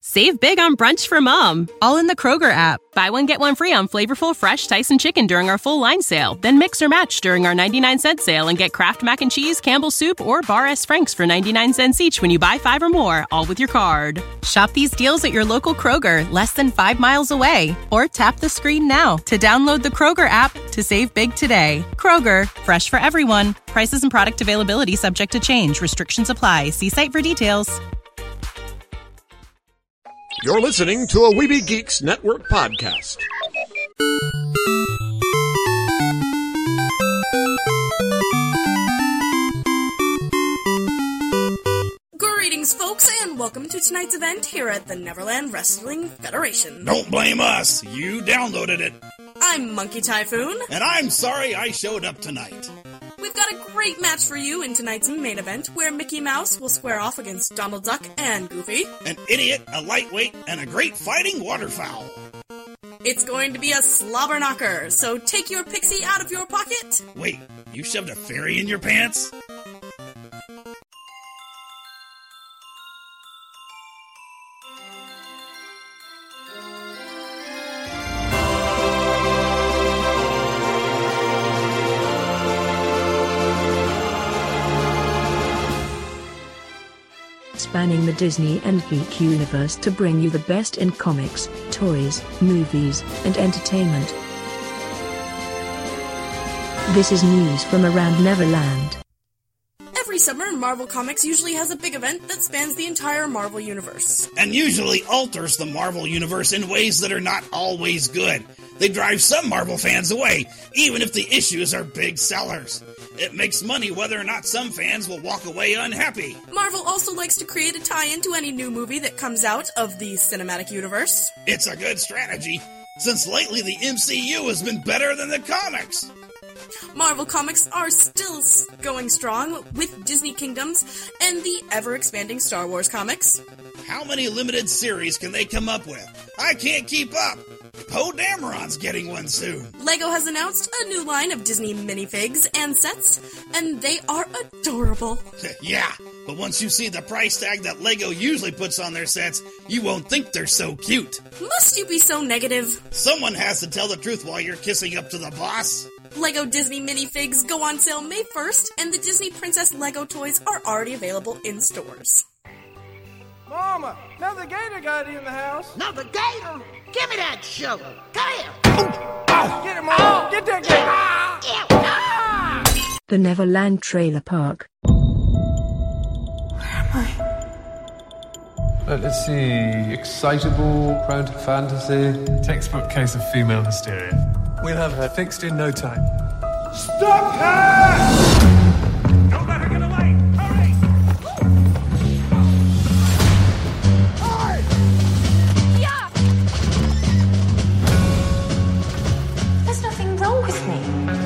Save big on brunch for mom, all in the Kroger app. Buy one, get one free on flavorful, fresh Tyson chicken during our full line sale. Then mix or match during our 99-cent sale and get Kraft Mac and Cheese, Campbell's Soup, or Bar S. Frank's for 99 cents each when you buy 5 or more, all with your card. Shop these deals at your local Kroger, less than 5 miles away. Or tap the screen now to download the Kroger app to save big today. Kroger, fresh for everyone. Prices and product availability subject to change. Restrictions apply. See site for details. You're listening to a Weeby Geeks Network podcast. Greetings, folks, and welcome to tonight's event here at the Neverland Wrestling Federation. Don't blame us. You downloaded it. I'm Monkey Typhoon. And I'm sorry I showed up tonight. We've got a great match for you in tonight's main event, where Mickey Mouse will square off against Donald Duck and Goofy. An idiot, a lightweight, and a great fighting waterfowl. It's going to be a slobber knocker, so take your pixie out of your pocket. Wait, you shoved a fairy in your pants? Spanning the Disney and geek universe to bring you the best in comics, toys, movies, and entertainment. This is news from around Neverland. Every summer, Marvel Comics usually has a big event that spans the entire Marvel Universe. And usually alters the Marvel Universe in ways that are not always good. They drive some Marvel fans away, even if the issues are big sellers. It makes money whether or not some fans will walk away unhappy. Marvel also likes to create a tie-in to any new movie that comes out of the cinematic universe. It's a good strategy, since lately the MCU has been better than the comics. Marvel Comics are still going strong with Disney Kingdoms and the ever-expanding Star Wars comics. How many limited series can they come up with? I can't keep up. Poe Dameron's getting one soon. LEGO has announced a new line of Disney minifigs and sets, and they are adorable. Yeah, but once you see the price tag that LEGO usually puts on their sets, you won't think they're so cute. Must you be so negative? Someone has to tell the truth while you're kissing up to the boss. LEGO Disney minifigs go on sale May 1st, and the Disney Princess LEGO toys are already available in stores. Mama, another gator got in the house. Another gator? Give me that shovel. Come here. Get him, Mama. Get that gator. The Neverland Trailer Park. Where am I? Let's see. Excitable, prone to fantasy. Textbook case of female hysteria. We'll have her fixed in no time. Stop her! Don't let her get away! Hurry! Yeah! There's nothing wrong with me.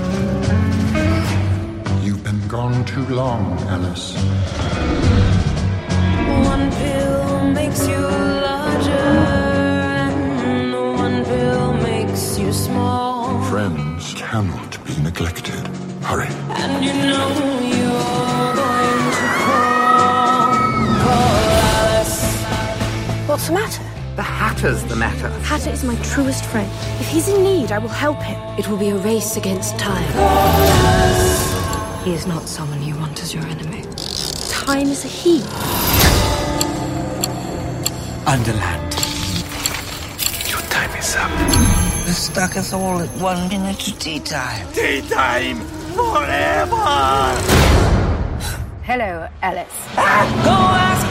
You've been gone too long, Alice. One pill makes you larger, and one pill makes you small. Friends cannot be neglected. Hurry. And you know you're going to call Alice. What's the matter? The Hatter's the matter. Hatter is my truest friend. If he's in need, I will help him. It will be a race against time. He is not someone you want as your enemy. Time is a he. Underland. Your time is up. They're stuck us all at 1 minute to tea time. Tea time forever! Hello, Alice. Go ask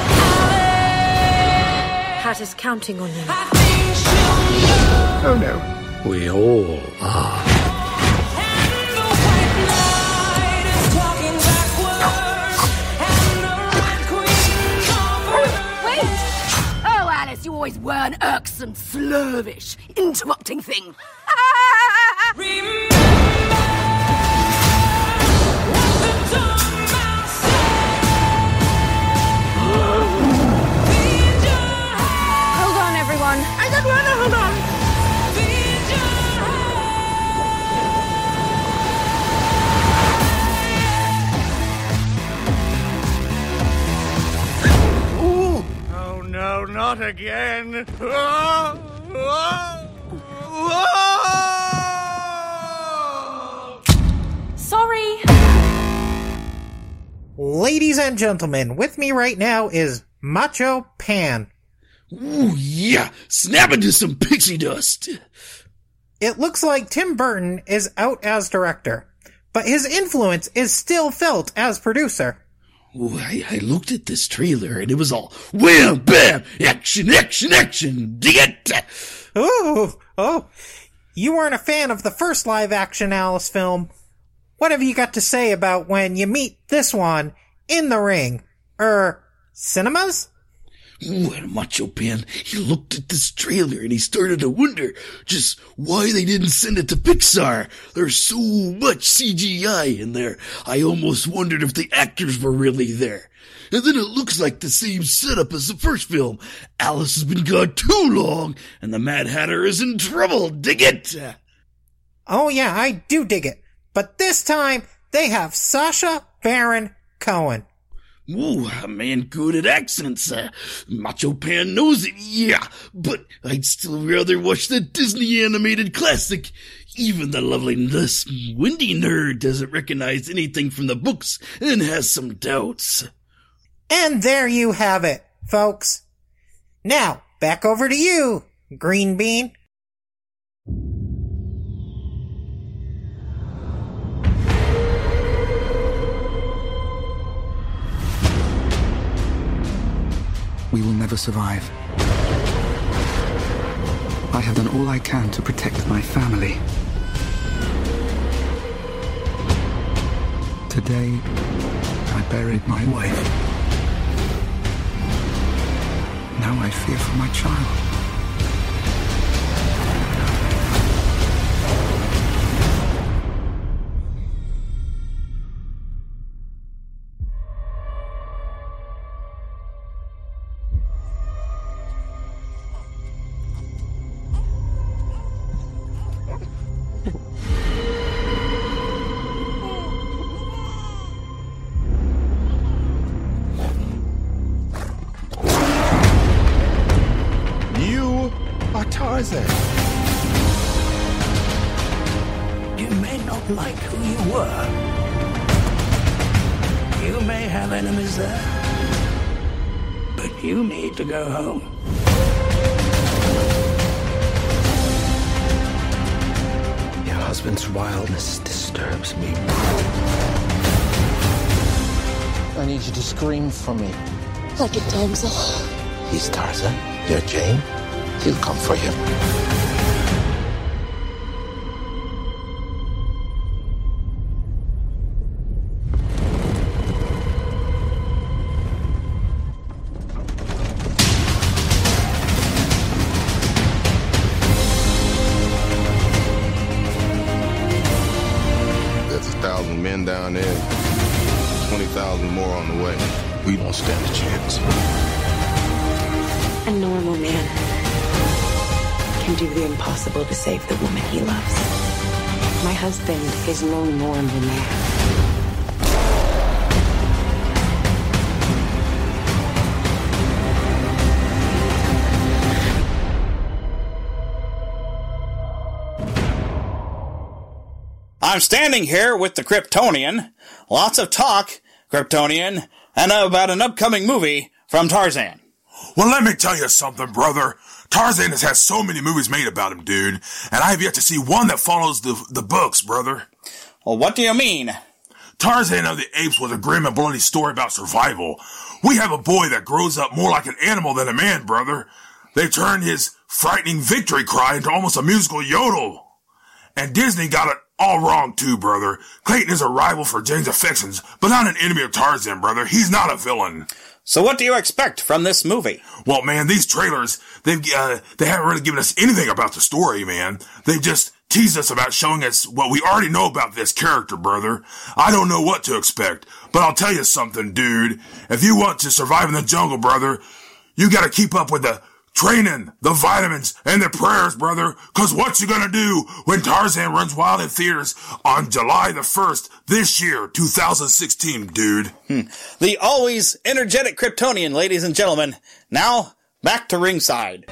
Alice. Hatter's counting on you. I think she'll know. Oh no. We all are. And the white knight is talking backwards, and the red queen forward. Wait! Oh, Alice, you always were an irksome, slurvish, interrupting thing. Remember what the dumb mouse said. Feed your head. Hold on, everyone. I don't want to hold on. Feed your Oh no, not again. Sorry. Ladies and gentlemen, with me right now is Macho Pan. Ooh, yeah, snap into some pixie dust. It looks like Tim Burton is out as director, but his influence is still felt as producer. Ooh, I looked at this trailer and it was all wham, bam, action, action, action, dig it! Oh, you weren't a fan of the first live-action Alice film. What have you got to say about when you meet this one in the ring? Cinemas? Ooh, and Macho Pan, he looked at this trailer and he started to wonder just why they didn't send it to Pixar. There's so much CGI in there. I almost wondered if the actors were really there. And then it looks like the same setup as the first film. Alice has been gone too long and the Mad Hatter is in trouble. Dig it! Oh yeah, I do dig it. But this time, they have Sacha Baron Cohen. Ooh, a man good at accents. Macho Pan knows it, yeah. But I'd still rather watch the Disney animated classic. Even the lovely less windy nerd doesn't recognize anything from the books and has some doubts. And there you have it, folks. Now, back over to you, Green Bean. We will never survive. I have done all I can to protect my family. Today, I buried my wife. Now I fear for my child. Tarzan. You may not like who you were. You may have enemies there. But you need to go home. Your husband's wildness disturbs me. I need you to scream for me. Like a damsel. He's Tarzan. You're Jane. He'll come for you. There's 1,000 men down there, 20,000 more on the way. We don't stand a chance. A normal man can do the impossible to save the woman he loves. My husband is no normal man. I'm standing here with the Kryptonian. Lots of talk, Kryptonian, and about an upcoming movie from Tarzan. Well, let me tell you something, brother. Tarzan has had so many movies made about him, dude, and I have yet to see one that follows the books, brother. Well, what do you mean? Tarzan of the Apes was a grim and bloody story about survival. We have a boy that grows up more like an animal than a man, brother. They turned his frightening victory cry into almost a musical yodel. And Disney got it all wrong, too, brother. Clayton is a rival for Jane's affections, but not an enemy of Tarzan, brother. He's not a villain. So what do you expect from this movie? Well, man, these trailers, they haven't really given us anything about the story, man. They just teased us about showing us what we already know about this character, brother. I don't know what to expect, but I'll tell you something, dude. If you want to survive in the jungle, brother, you gotta keep up with the training, the vitamins, and the prayers, brother, cause what you gonna do when Tarzan runs wild in theaters on July the 1st this year, 2016, dude? The always energetic Kryptonian, ladies and gentlemen. Now, Back to ringside.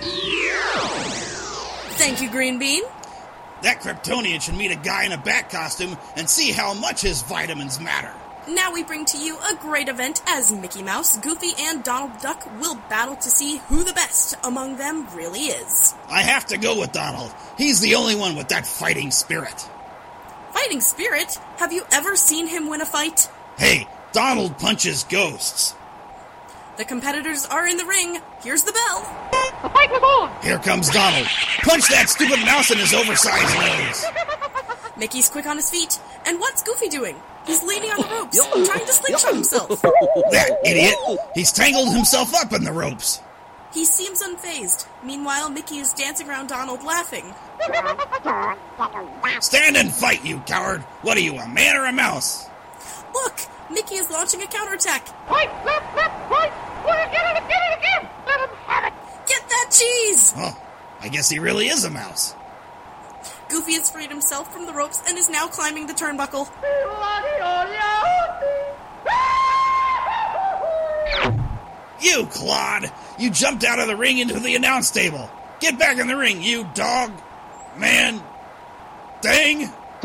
Thank you, Green Bean. That Kryptonian should meet a guy in a bat costume and see how much his vitamins matter. Now we bring to you a great event as Mickey Mouse, Goofy, and Donald Duck will battle to see who the best among them really is. I have to go with Donald. He's the only one with that fighting spirit. Fighting spirit? Have you ever seen him win a fight? Hey, Donald punches ghosts. The competitors are in the ring. Here's the bell. The fight was on! Here comes Donald. Punch that stupid mouse in his oversized nose. Mickey's quick on his feet. And what's Goofy doing? He's leaning on the ropes, trying to slingshot himself. That idiot! He's tangled himself up in the ropes. He seems unfazed. Meanwhile, Mickey is dancing around Donald, laughing. Stand and fight, you coward! What are you, a man or a mouse? Look! Mickey is launching a counterattack. Fight! Fight! Get it again! Let him have it! Get that cheese! Oh, I guess he really is a mouse. Goofy has freed himself from the ropes and is now climbing the turnbuckle. You clod! You jumped out of the ring into the announce table. Get back in the ring, you dog, man, thing!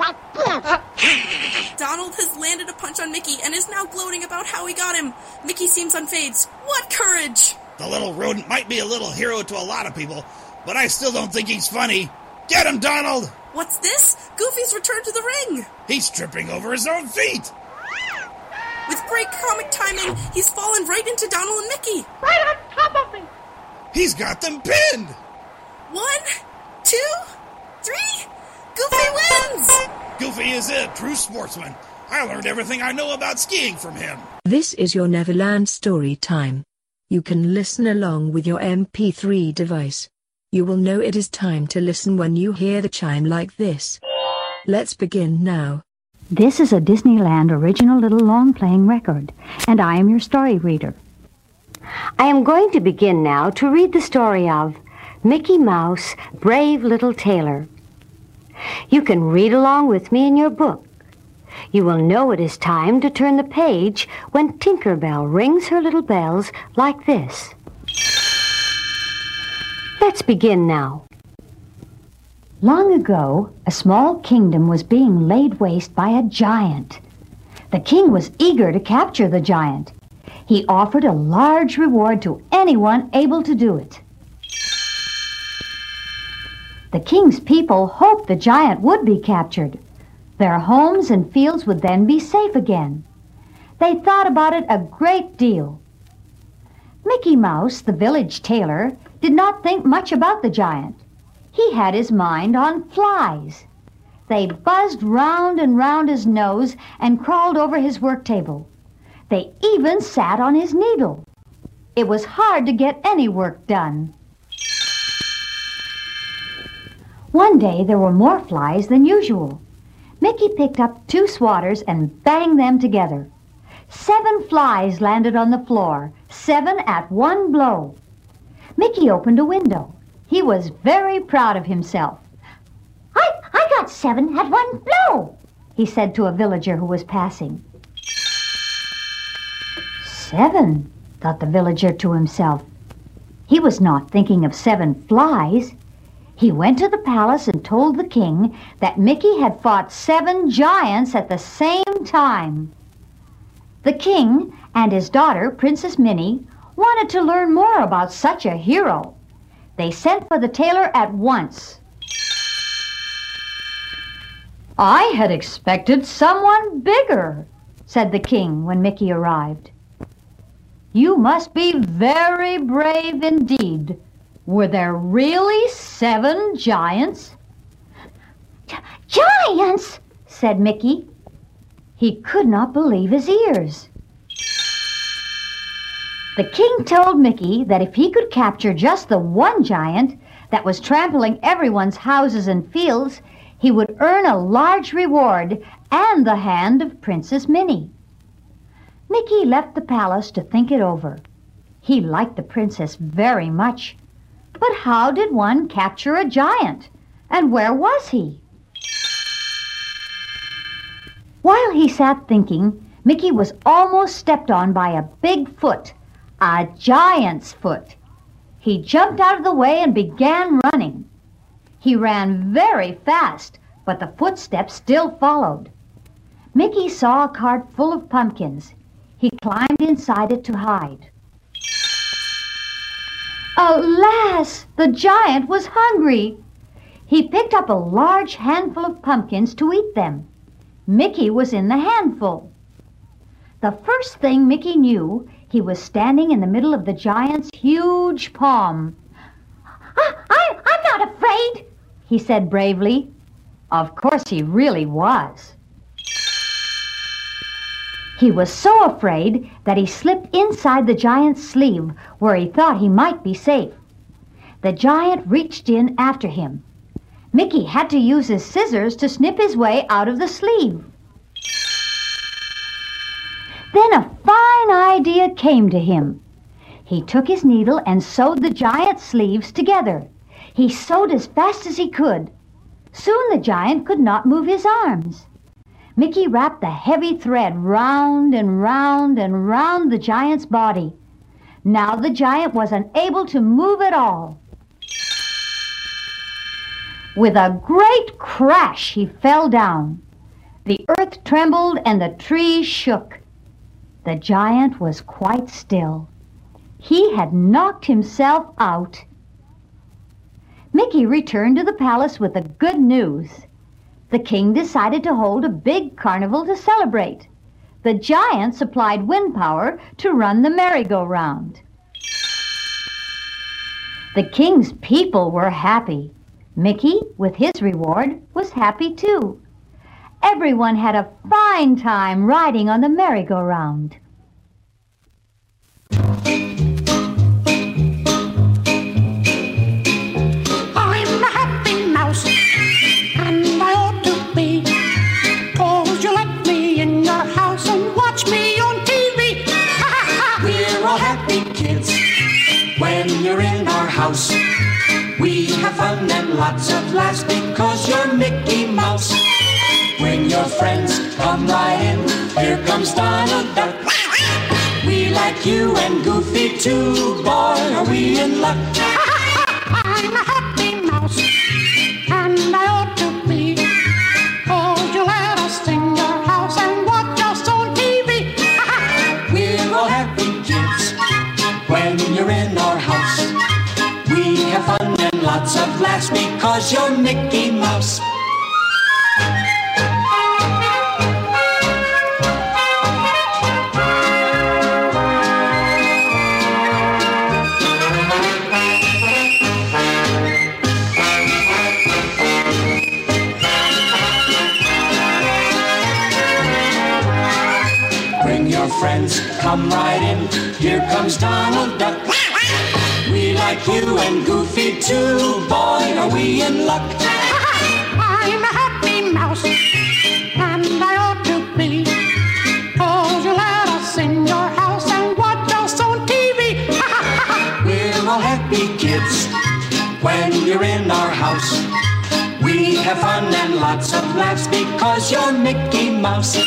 Donald has landed a punch on Mickey and is now gloating about how he got him. Mickey seems unfazed. What courage! The little rodent might be a little hero to a lot of people, but I still don't think he's funny. Get him, Donald! What's this? Goofy's returned to the ring! He's tripping over his own feet! With great comic timing, he's fallen right into Donald and Mickey. Right on top of me! He's got them pinned! 1, 2, 3... Goofy wins! Goofy is a true sportsman. I learned everything I know about skiing from him. This is your Neverland story time. You can listen along with your MP3 device. You will know it is time to listen when you hear the chime like this. Let's begin now. This is a Disneyland original little long-playing record, and I am your story reader. I am going to begin now to read the story of Mickey Mouse, Brave Little Tailor. You can read along with me in your book. You will know it is time to turn the page when Tinker Bell rings her little bells like this. Let's begin now. Long ago, a small kingdom was being laid waste by a giant. The king was eager to capture the giant. He offered a large reward to anyone able to do it. The king's people hoped the giant would be captured. Their homes and fields would then be safe again. They thought about it a great deal. Mickey Mouse, the village tailor, did not think much about the giant. He had his mind on flies. They buzzed round and round his nose and crawled over his work table. They even sat on his needle. It was hard to get any work done. One day there were more flies than usual. Mickey picked up 2 swatters and banged them together. 7 flies landed on the floor, 7 at one blow. Mickey opened a window. He was very proud of himself. I got 7 at one blow, he said to a villager who was passing. 7, thought the villager to himself. He was not thinking of 7 flies. He went to the palace and told the king that Mickey had fought 7 giants at the same time. The king and his daughter, Princess Minnie, wanted to learn more about such a hero. They sent for the tailor at once. I had expected someone bigger, said the king when Mickey arrived. You must be very brave indeed. Were there really 7 giants? Giants, said Mickey. He could not believe his ears. The king told Mickey that if he could capture just the one giant that was trampling everyone's houses and fields, he would earn a large reward and the hand of Princess Minnie. Mickey left the palace to think it over. He liked the princess very much. But how did one capture a giant? And where was he? While he sat thinking, Mickey was almost stepped on by a big foot, a giant's foot. He jumped out of the way and began running. He ran very fast, but the footsteps still followed. Mickey saw a cart full of pumpkins. He climbed inside it to hide. Alas, the giant was hungry. He picked up a large handful of pumpkins to eat them. Mickey was in the handful. The first thing Mickey knew, he was standing in the middle of the giant's huge palm. I'm not afraid, he said bravely. Of course he really was. He was so afraid that he slipped inside the giant's sleeve where he thought he might be safe. The giant reached in after him. Mickey had to use his scissors to snip his way out of the sleeve. Then a fine idea came to him. He took his needle and sewed the giant's sleeves together. He sewed as fast as he could. Soon the giant could not move his arms. Mickey wrapped the heavy thread round and round and round the giant's body. Now the giant was unable to move at all. With a great crash, he fell down. The earth trembled and the trees shook. The giant was quite still. He had knocked himself out. Mickey returned to the palace with the good news. The king decided to hold a big carnival to celebrate. The giant supplied wind power to run the merry-go-round. The king's people were happy. Mickey, with his reward, was happy too. Everyone had a fine time riding on the merry-go-round. I'm a happy mouse, and I ought to be, 'cause you let me in your house and watch me on TV. We're all happy kids when you're in our house. We have fun and lots of laughs because you're Mickey Mouse. When your friends come right in, here comes Donald Duck. We like you and Goofy too, boy, are we in luck. I'm a happy mouse, and I ought to be, 'cause you let us in your house and watch us on TV. We're all happy kids when you're in our house. We have fun and lots of laughs because you're Mickey Mouse. Bring your friends, come right in. Here comes Donald Duck. We like you and Goofy too, boy, are we in luck. I'm a happy mouse, and I ought to be, 'cause you let us in your house and watch us on TV. We're all happy kids when you're in our house. We have fun and lots of laughs because you're Mickey Mouse.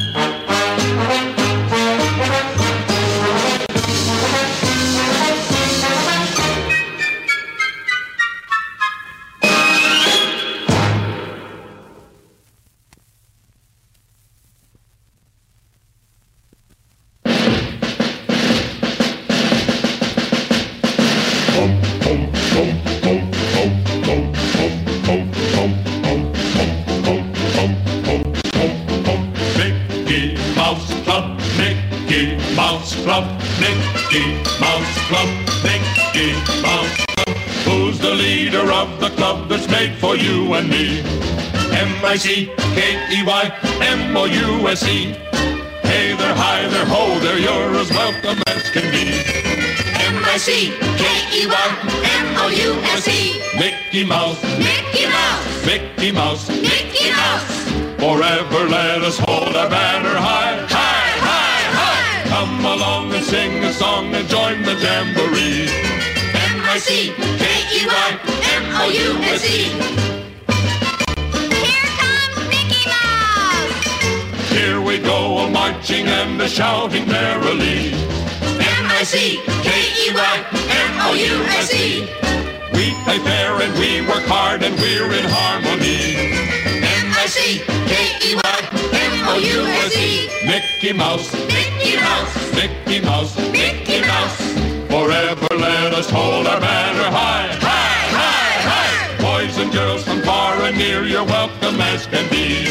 Club, Mickey Mouse Club, Mickey Mouse Club. Who's the leader of the club that's made for you and me? M-I-C-K-E-Y, M-O-U-S-E. Hey there, hi there, ho there, you're as welcome as can be. M-I-C-K-E-Y, M-O-U-S-E. Mickey Mouse, Mickey Mouse, Mickey Mouse, Mickey Mouse. Forever let us hold our banner high, high, high, high. Come along and sing a song and join the jamboree. M-I-C-K-E-Y, M-O-U-S-E. Here comes Mickey Mouse. Here we go, a marching and a shouting merrily. M-I-C-K-E-Y-M-O-U-S-E. We play fair and we work hard and we're in harmony. M-I-C-K-E-Y-M-O-U-S-E. Mickey Mouse, Mickey Mouse, Mickey Mouse, Mickey Mouse. forever let us hold our banner high. High, high, high. Boys and girls from far and near, you're welcome as can be.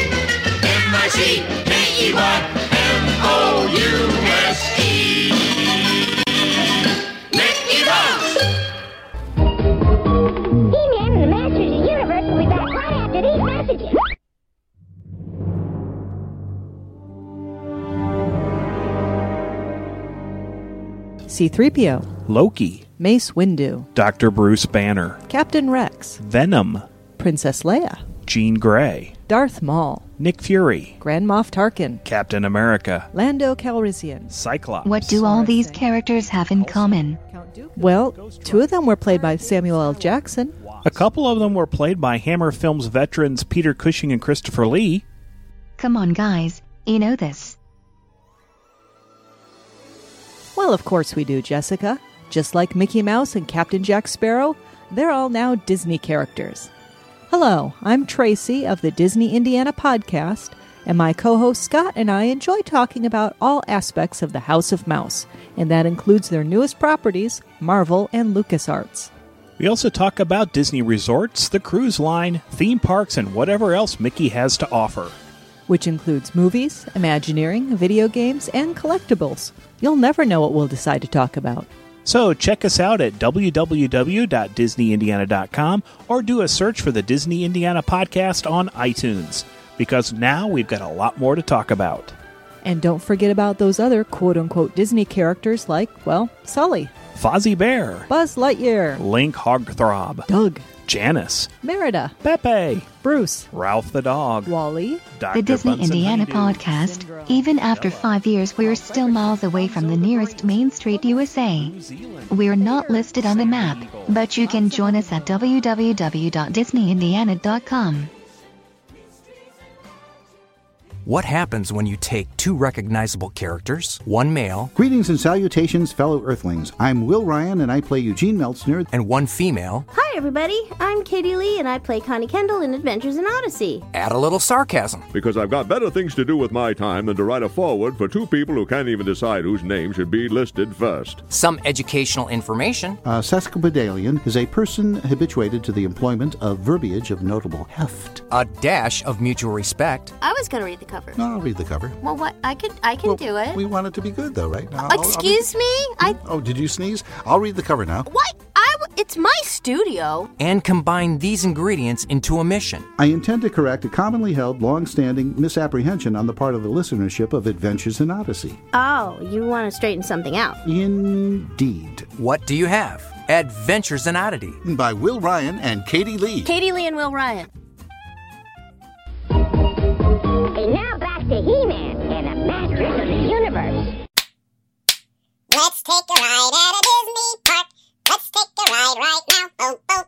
M-I-C-K-E-Y-M-O-U-S-E. Mickey Mouse. He-Man and the Masters of the Universe will be back right after these messages. C-3PO, Loki, Mace Windu, Dr. Bruce Banner, Captain Rex, Venom, Princess Leia, Jean Grey, Darth Maul, Nick Fury, Grand Moff Tarkin, Captain America, Lando Calrissian, Cyclops. What do all these characters have in common? Well, two of them were played by Samuel L. Jackson. A couple of them were played by Hammer Films veterans Peter Cushing and Christopher Lee. Come on, guys, you know this. Well, of course we do, Jessica. Just like Mickey Mouse and Captain Jack Sparrow, they're all now Disney characters. Hello, I'm Tracy of the Disney Indiana podcast, and my co-host Scott and I enjoy talking about all aspects of the House of Mouse, and that includes their newest properties, Marvel and LucasArts. We also talk about Disney resorts, the cruise line, theme parks, and whatever else Mickey has to offer. Which includes movies, Imagineering, video games, and collectibles. You'll never know what we'll decide to talk about. So check us out at www.disneyindiana.com or do a search for the Disney Indiana podcast on iTunes, because now we've got a lot more to talk about. And don't forget about those other quote-unquote Disney characters like, well, Sully, Fozzie Bear, Buzz Lightyear, Link Hogthrob, Doug, Janice, Merida, Pepe, Bruce, Ralph the Dog, Wally, The Disney Indiana podcast. Even after 5 years, we're still miles away from the nearest Main Street, USA. We're not listed on the map, but you can join us at www.disneyindiana.com. What happens when you take two recognizable characters, one male, Greetings and salutations, fellow Earthlings. I'm Will Ryan, and I play Eugene Meltzner, and one female? Hi, everybody. I'm Katie Lee, and I play Connie Kendall in Adventures in Odyssey. Add a little sarcasm. Because I've got better things to do with my time than to write a foreword for two people who can't even decide whose name should be listed first. Some educational information. Sesquipedalian is a person habituated to the employment of verbiage of notable heft. A dash of mutual respect. I was going to read the cover. No, I'll read the cover. Well, what? I can do it. We want it to be good, though, right? Now, Excuse me? Oh, did you sneeze? I'll read the cover now. What? It's my studio. And combine these ingredients into a mission. I intend to correct a commonly held, long-standing misapprehension on the part of the listenership of Adventures in Odyssey. Oh, you want to straighten something out. Indeed. What do you have? Adventures in Oddity. By Will Ryan and Katie Lee. Katie Lee and Will Ryan. And now back to He-Man and the Masters of the Universe. Let's take a ride at a Disney park. Let's take a ride right now. Oh, oh.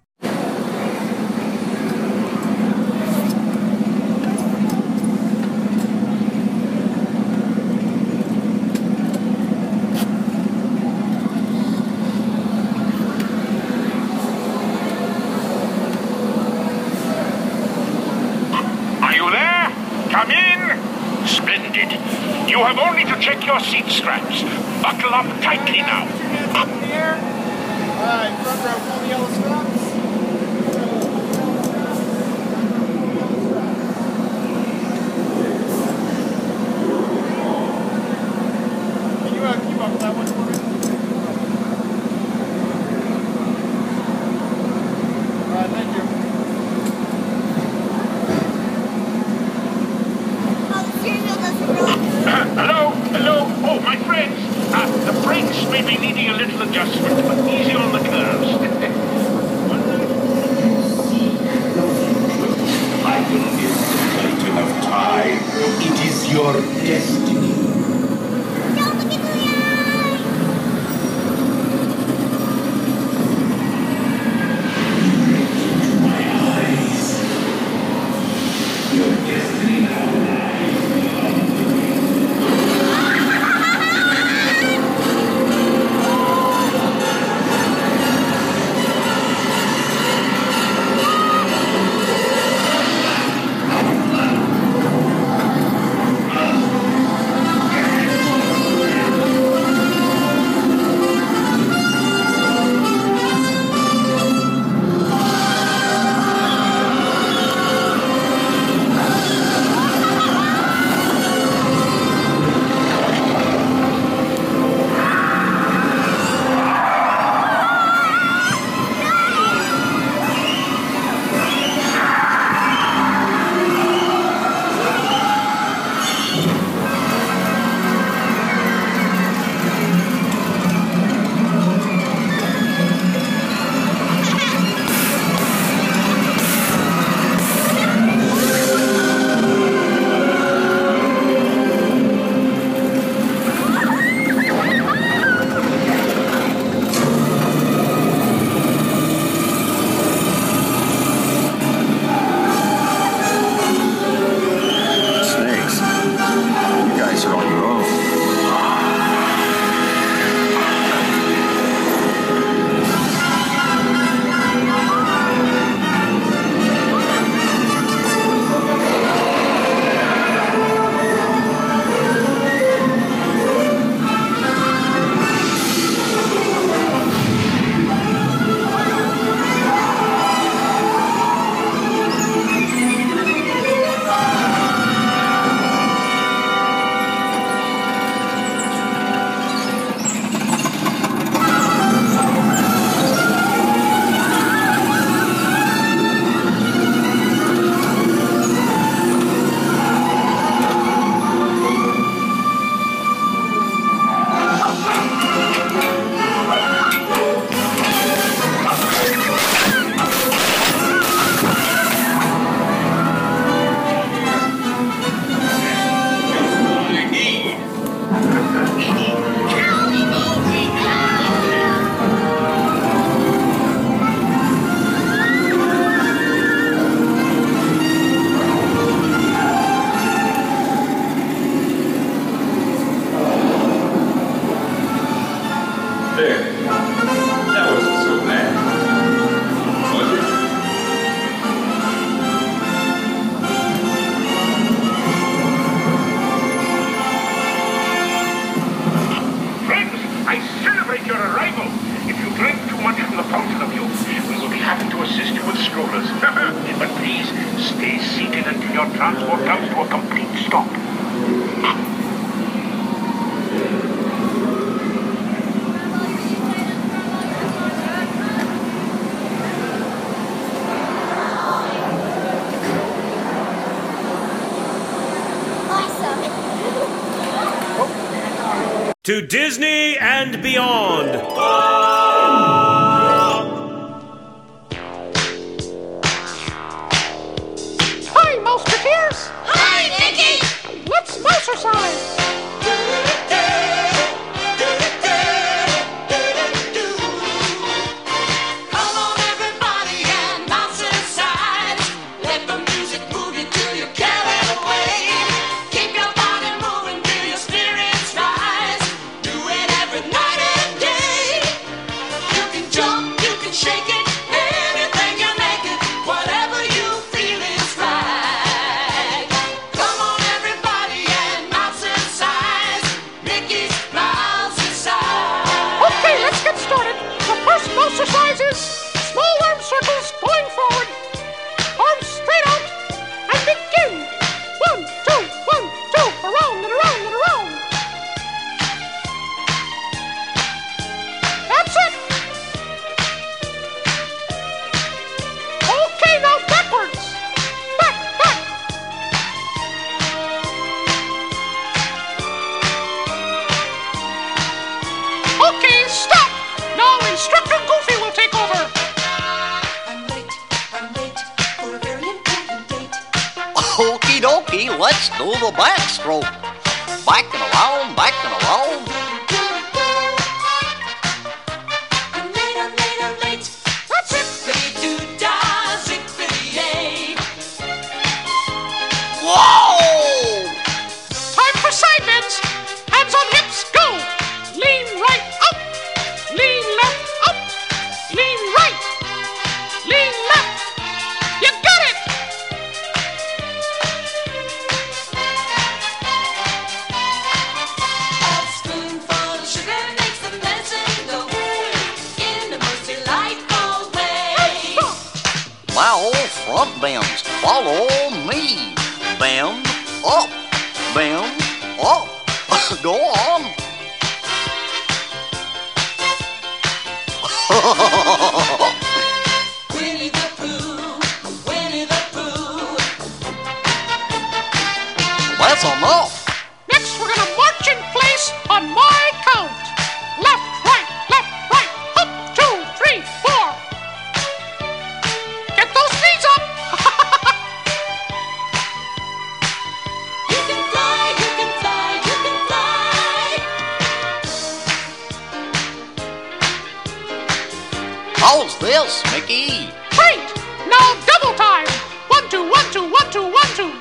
Are you there? Come in. Splendid. You have only to check your seat straps. Buckle up tightly now. Up here. Front row, pull the yellow straps. Can you buckle that one for me? All right, thank you. Hello. Oh, my friends. The brakes may be needing a little adjustment, but easy on the curves. strollers. But please, stay seated until your transport comes to a complete stop. To Disney and beyond. Hi, Mouseketeers! Hi, Mickey! Let's mousercise! Come on, everybody, and mousercise. Let the music move you till you're carried away. Keep your body moving till your spirits rise. Do it every night and day. You can jump, you can shake it, anything you make it. Whatever you feel is right. Come on, everybody, and mousercise. Mickey's Mousercise. Okay, let's get started. The first mousercise is small arm circles going forward. Arms straight out and begin. 1, 2, 1, 2. Around and around and around. That's it. Okay, now backwards. Back, back. Okay, stop. Now Instructor Goofy will take over. I'm late for a very important date. Okie dokie, let's do the backstroke. Back and around, back and around. I'm late. That's it. Zippity-doo-dah, zippity-yay. Whoa! Time for side bends. Hands on hips, go. Lean right up. Lean left up. Lean right. Lean left. You got it. A spoonful of sugar makes the medicine go in the most delightful way. Now front bends, follow me. Bend up, bend up. Go on. Winnie the Pooh, Winnie the Pooh. That's enough. Next, we're gonna march in place on my count. Left, right, up, 2, 3, 4. Get those knees up. You can fly, you can fly, you can fly. How's this, Mickey? Great. Now double time. 1, 2, 1, 2, 1, 2, 1, 2.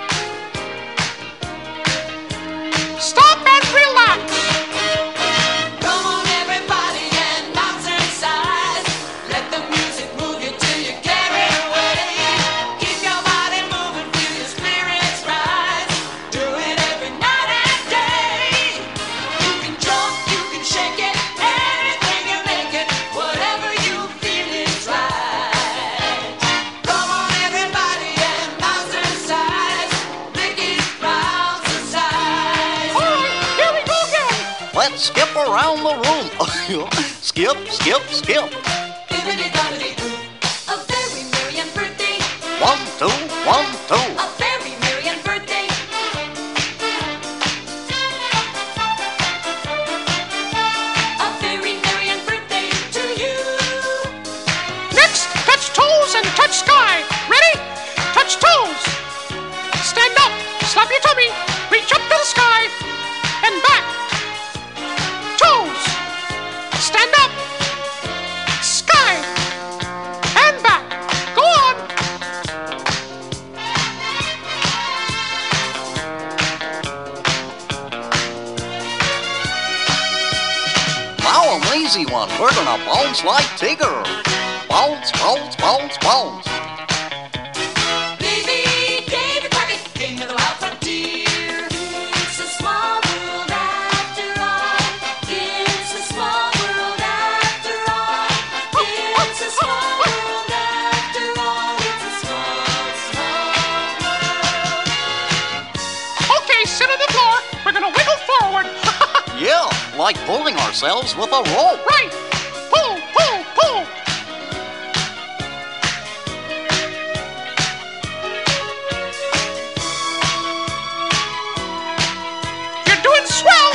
Stop and relax. Come on, everybody, and mousercise. Let the music move you till you carry away. Keep your body moving, feel your spirits rise. Do it every night and day. You can jump, you can shake it, anything you make it. Whatever you feel is right. Come on, everybody, and mousercise. Mickey's Mousercise. All right, here we go again. Let's skip around the room. Skip, skip, skip. Bibbidi-bobbidi-doo. A very merry and birthday. 1, 2, 1, 2. A very merry and birthday. A very merry and birthday to you. Next, touch toes and touch sky. Ready? Touch toes. Stand up. Slap your tummy. Reach up to the sky. And back. Toes. Stand up. Sky. And back. Go on. Now an easy one. We're gonna bounce like Tigger. Bounce, bounce, bounce, bounce. Baby David Crockett, king of the wild frontier. It's a small world after all. It's a small world after all. It's a small world after all. like pulling ourselves with a rope. Right. Pull, pull, pull. You're doing swell.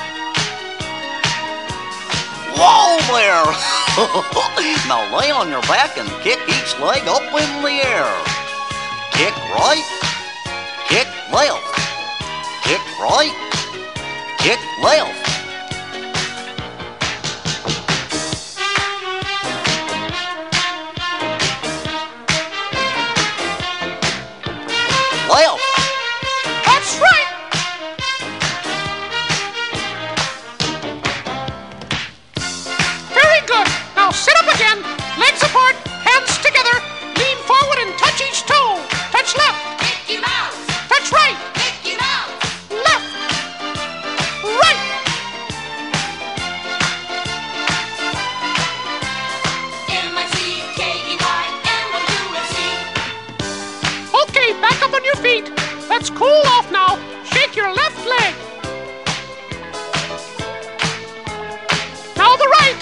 Whoa there! Now lay on your back and kick each leg up in the air. Kick right, kick left, kick right, kick left. Left. That's right. Very good. Now sit up again. Legs apart, hands together. Lean forward and touch each toe. Touch left. Mickey Mouse. Touch right. Mickey Mouse. Left. Right. M-I-C-K-E-Y-M-O-U-S-E. Okay, back up on your feet. Let's cool off now. Shake your left leg. Now the right.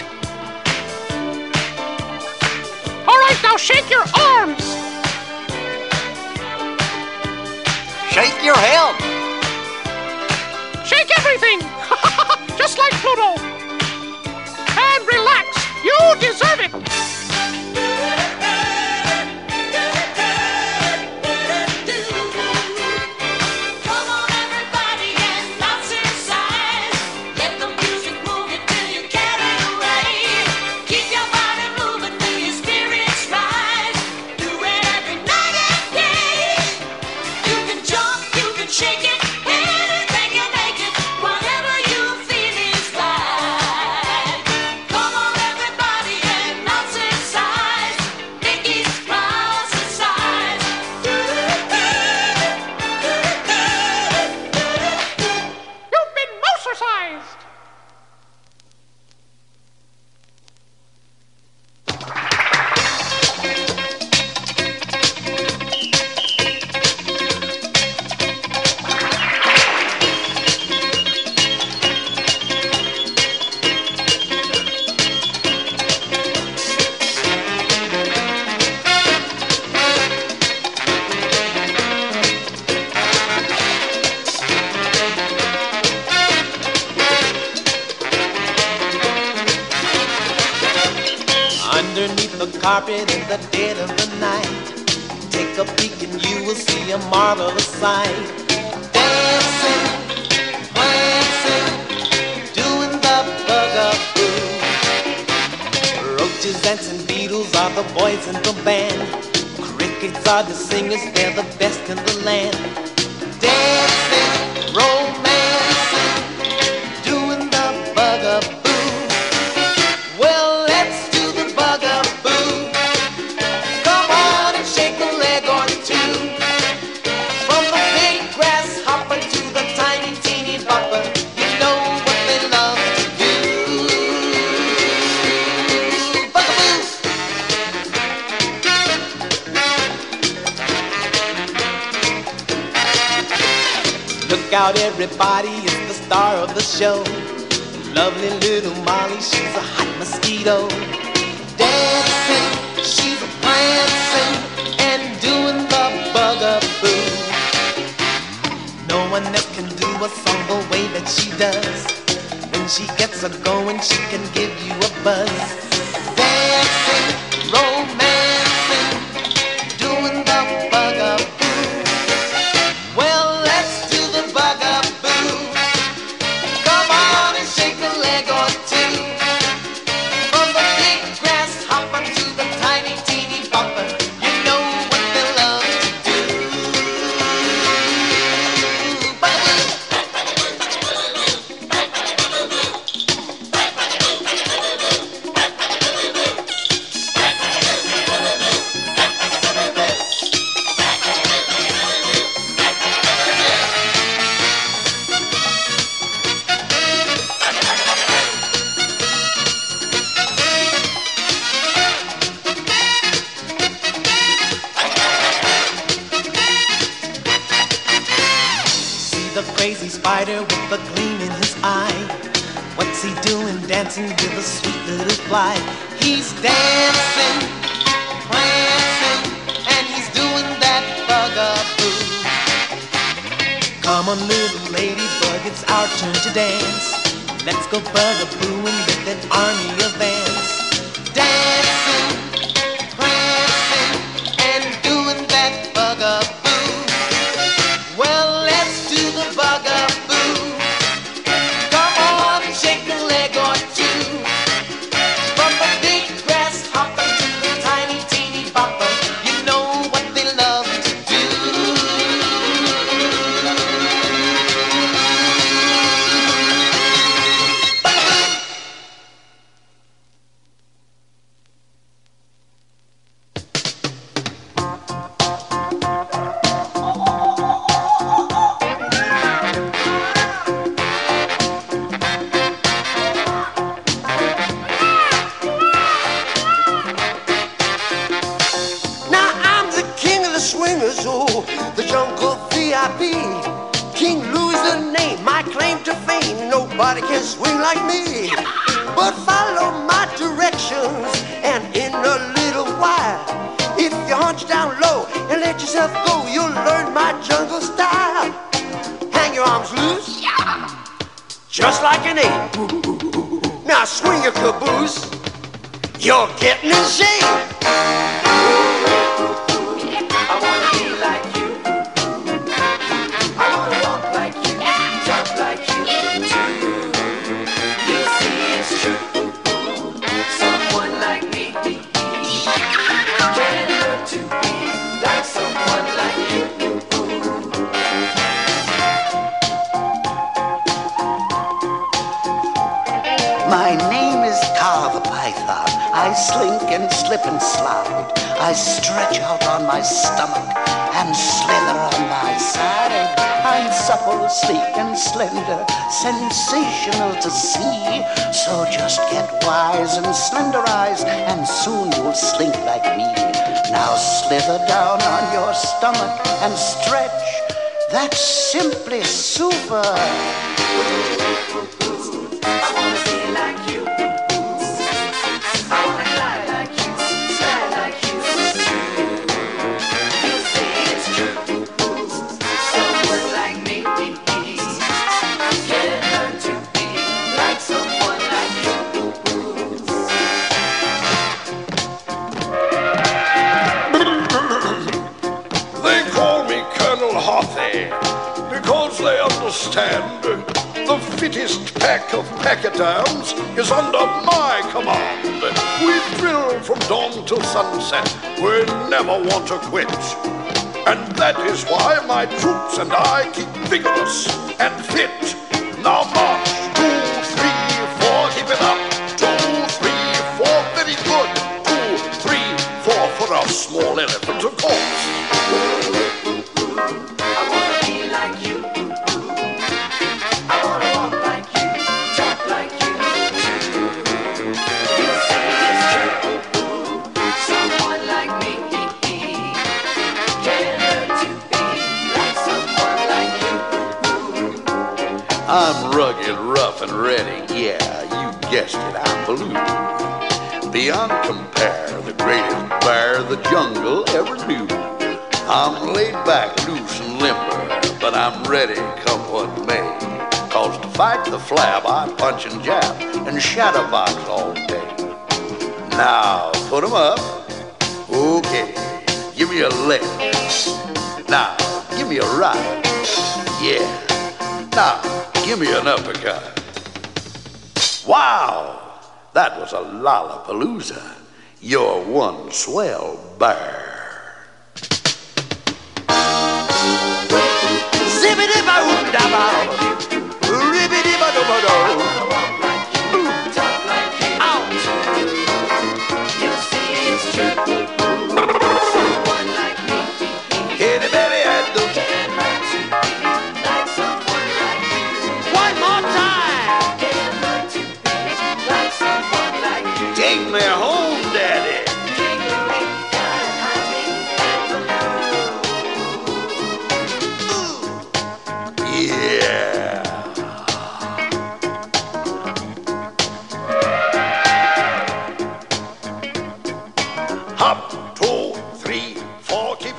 All right, now shake your arms. Shake your head. Shake everything. Just like Pluto. And relax. You deserve it. Come on, everybody, and bounce inside. Let the music move you till you carry away. Keep your body moving till your spirits rise. Do it every night and day. You can jump, you can shake it, anything you make it. Whatever you feel is right. Come on, everybody, and bounce inside. Mickey's Mouse inside. You've been mousicized. Underneath the carpet in the dead of the night, take a peek and you will see a marvelous sight. Dancing, prancing, doing the bugaboo. Roaches, ants, and beetles are the boys in the band. Crickets are the singers, they're the best in the land. Dancing, romancing, doing the bugaboo. Well, let's do the bugaboo. Come on and shake a leg or two. From the big grasshopper to the tiny teeny bopper, you know what they love to do. Bugaboo. Look out, everybody, it's the star of the show. Lovely little Molly, she's a hot mosquito. Dancing, she's a prancing, and doing the bugaboo. No one else can do a song the way that she does. When she gets a going, she can give you a buzz. Dancing, romancing, doing the bugaboo. Well, let's do the bugaboo. Come on and shake a leg or two. From the big grasshopper to the tiny teeny bopper, you know what they love to do. See the crazy spider with the gleam in his eye. What's dancing with a sweet little fly. He's dancing, prancing, and he's doing that bugaboo. Come on, little ladybug, it's our turn to dance. Let's go bugabooing with that army of ants. Dancing, prancing, and doing that bugaboo. Well, let's do the bugaboo. Come on, shake a leg or two. From the big grasshopper to the tiny teeny bopper, you know what they love to do. Now I'm the king of the swingers, oh, the jungle VIP. King Louis the name, my claim to fame. Nobody can swing like me. But follow my directions, and in a little while, if you hunch down low and let yourself go, you'll learn my jungle style. Hang your arms loose, just like an ape. Now swing your caboose, you're getting in shape. I wanna be like you. I wanna walk like you, talk like you too. You see it's true. Someone like me can learn to be like someone like you. My name is Car the Python. I slink and slip and slide. I stretch out on my stomach and slither on my side. I'm supple, sleek and slender, sensational to see. So just get wise and slenderize, and soon you'll slink like me. Now slither down on your stomach and stretch. That's simply super. I wanna be like you. I wanna fly like you, fly like you too. You say it's true. Someone like me can learn to be like someone like you. They call me Colonel Hothy because they understand the fittest pack of pachyderms is under my command. We drill from dawn till sunset. We never want to quit. And that is why my troops and I keep vigorous and fit. Now march, 2, 3, 4, keep it up. 2, 3, 4, very good. 2, 3, 4 for a small elephant, of course. I wanna be like you. I wanna walk like you, talk like you too. You say it's true. Someone like me can learn to be like someone like you. I'm rugged, rough, and ready. Yeah, you guessed it, I'm Baloo. Beyond compare, the greatest bear the jungle ever knew. I'm laid back, loose, and limber, but I'm ready come what may. Cause to fight the flab, I punch and jab and shadowbox all day. Now, put 'em up. Okay, give me a left. Now, give me a right. Yeah. Now, give me an uppercut. Wow, that was a lollapalooza. You're one swell bear. Zippity-ba-oop-da-bow, ribbity-ba-do-ba-do. Out. You see it's true. Someone like me. Hey, baby, I do. Can learn to be like someone like you. One more time. Can learn to be like someone like you. Take me home, Daddy. King Louis got high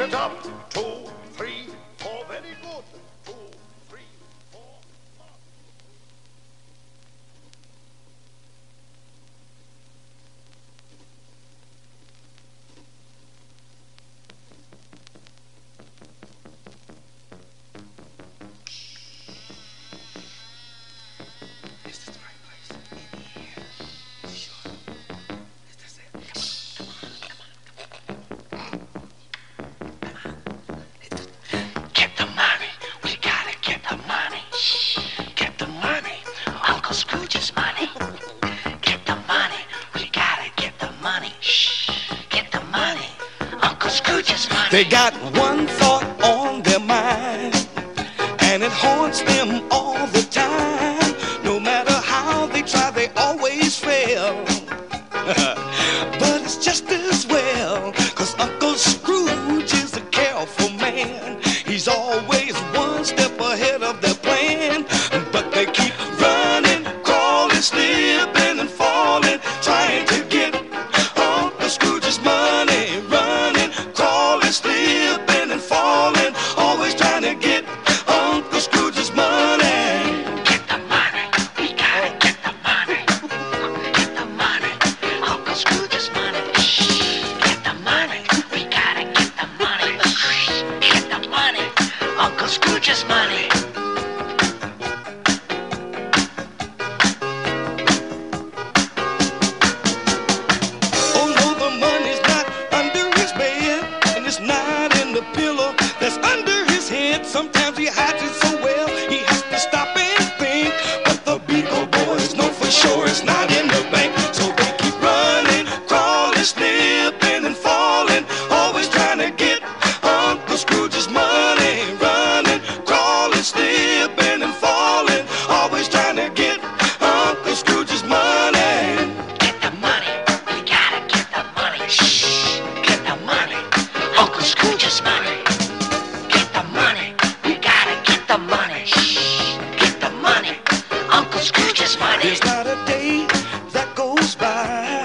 it up. 2, 3, 4. Very good. 2, 3, 4. Get the money. We gotta get the money. Get the money. Uncle Scrooge's money. Get the money. We gotta get the money. Get the money. Uncle Scrooge's money. They got one thought on their mind, and it haunts them all the time. No matter how they try, they always fail. But it's just as well, 'cause Uncle Scrooge is a careful man. He's always one step ahead of their plan. But they keep running, crawling, slipping and falling, trying to get Uncle Scrooge's money. Running, crawling, slipping and falling, always trying to get Uncle Scrooge's money. Get the money. We gotta get the money. Get the money. Uncle Scrooge's money. Get the money. We gotta get the money. Get the money. Uncle Scrooge's money. Oh no, the money's not under his bed, and it's not in the pillow that's under his head. Sometimes he hides it so well, he has to stop and think. But the Beagle Boys know for sure it's not in the bank. So they keep running, crawling, slipping and falling, always trying to get Uncle Scrooge's money. Running, crawling, slipping and falling, always trying to get Uncle Scrooge's money. Get the money. We gotta get the money. Get the money. Uncle Scrooge's money. Get the money. We gotta get the money. Get the money. Uncle Scrooge's money. There's not a day that goes by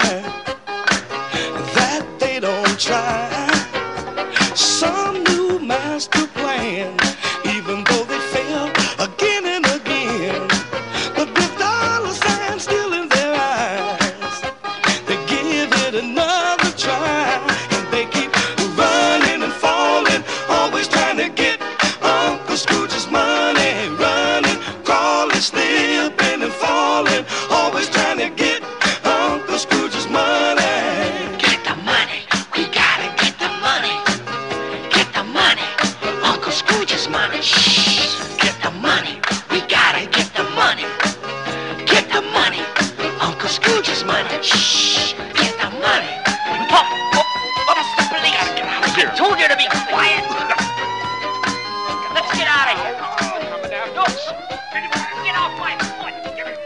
that they don't try some new master plan, even though they fail again and again. But with dollar signs still in their eyes, they give it another try, and they keep running and falling, always trying to get Uncle Scrooge's money. Running, crawling, slipping and falling, always trying to get Uncle Scrooge's money. Get the money. We gotta get the money. Get the money. Uncle Scrooge's money. Get the money. We gotta get the money. Get the money. Uncle Scrooge's money. Get the money. Oh, that's the police. I told you to be quiet. Let's get out of here. No, get off my foot. Give it.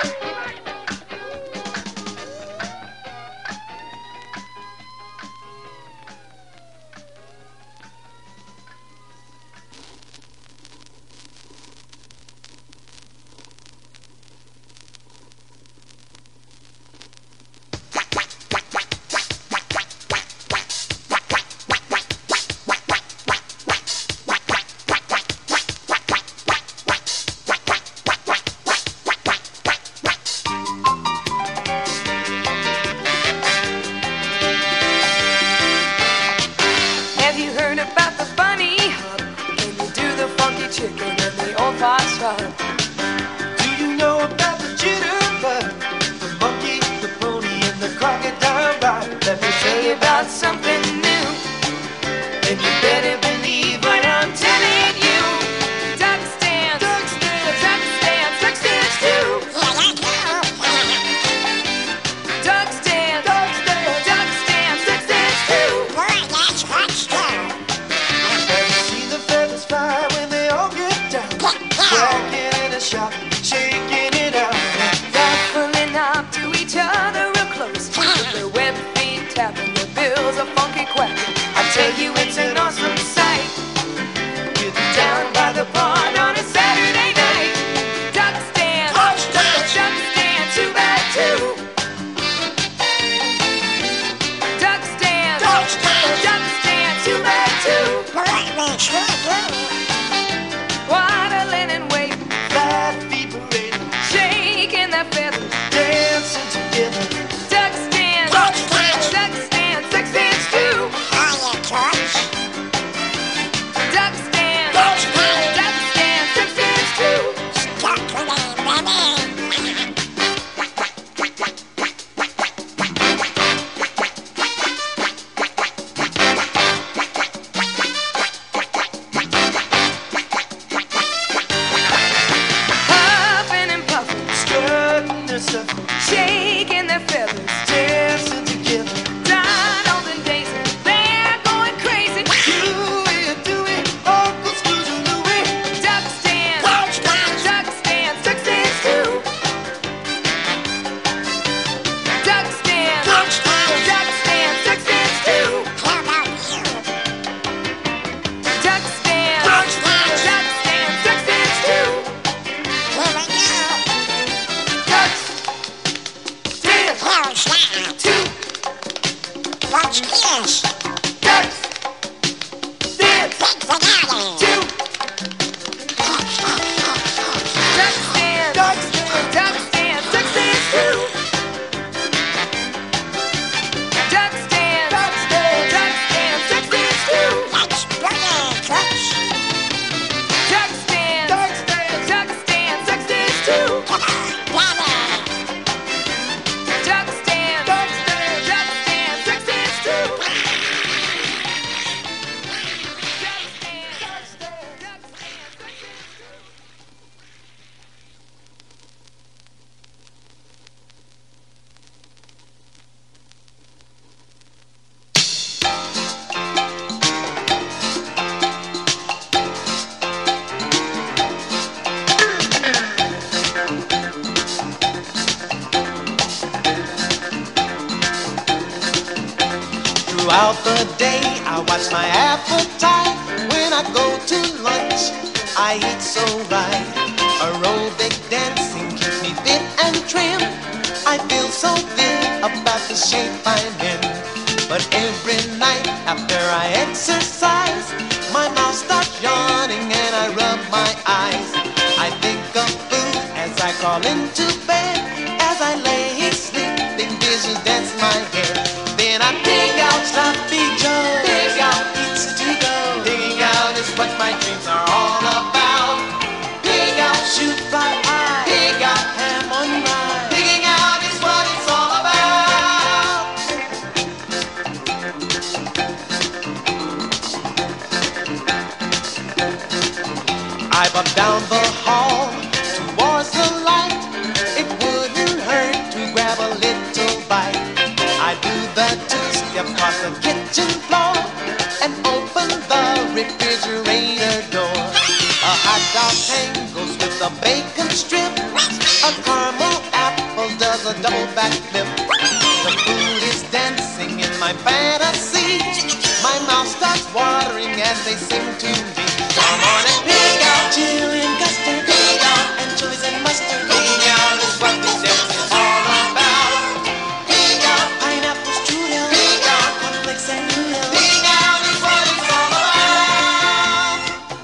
Have you heard about the bunny hop? Can you do the funky chicken and the old foxtrot? Do you know about the jitterbug, the monkey, the pony, and the crocodile ride? Let me Tell you about something new, and you better believe what I'm telling you. Duck stands, duck stands, duck stands, duck stands too. Duck stands, duck stands, duck stands, duck stands too. Have you seen the feathers fly when they all get down? Cracking in a shop, shaking it out. Ruffling up to each other real close, with their webbed feet tapping, their bills a funky quacking. I tell you it's an awesome sight. Getting down by the pond on a Saturday night. Duck stand, duck stand, too bad too. Duck stand, too bad too. they sure do. Waddling and waving, Flat feet parading, shaking their feathers, dancing together. duck stand, Duck stand. six dance too. Are you touch? Duck stand, Duck stand. six dance too. Duck stand, baby. Puffing and puffing, Strutting their stuff, shaking their feathers, dancing together. Donald and Daisy, they're going crazy. Dewey, Uncle Scrooge and Louie. Duck stand, six dance too. Duck stand, six dance too. How about you? Duck stand, six dance too. Here we go. Duck stand, How's that? two. What's this? Duck stand, Big spaghetti. two. Duck stand, six dance too. Duck stand, six dance too. Let's boogie, Cooks. Duck stand, six dance too. Come on, Daddy. Duck stand, six dance too. Throughout the day, I watch my appetite. When I go to lunch, I eat so right. Aerobic dancing keeps me fit and trim. I feel so good about the shape I'm in. But every night after I exercise, my mouth starts yawning and I rub my eyes. I think of food as I crawl into bed. As I lay sleeping, visions dance my head. Then I dig out sloppy Joe, dig out pizza to go. Digging out is what my dreams are all about. Dig out shoot fly pie, dig out ham on rye. Digging out is what it's all about. I walk down the hall towards the light. It wouldn't hurt to grab a little bite. I do the two-step across the kitchen floor and open the refrigerator door. A hot dog tangles with a bacon strip. A caramel apple does a double backflip. The food is dancing in my fantasy. My mouth starts watering as they sing to me. Come on and pick out chili and custard, pick out anchovies and mustard. Pick out is what this dance is all about. Pick out pineapple strudel, pick out cornflakes and noodles. Pick out is what it's all about.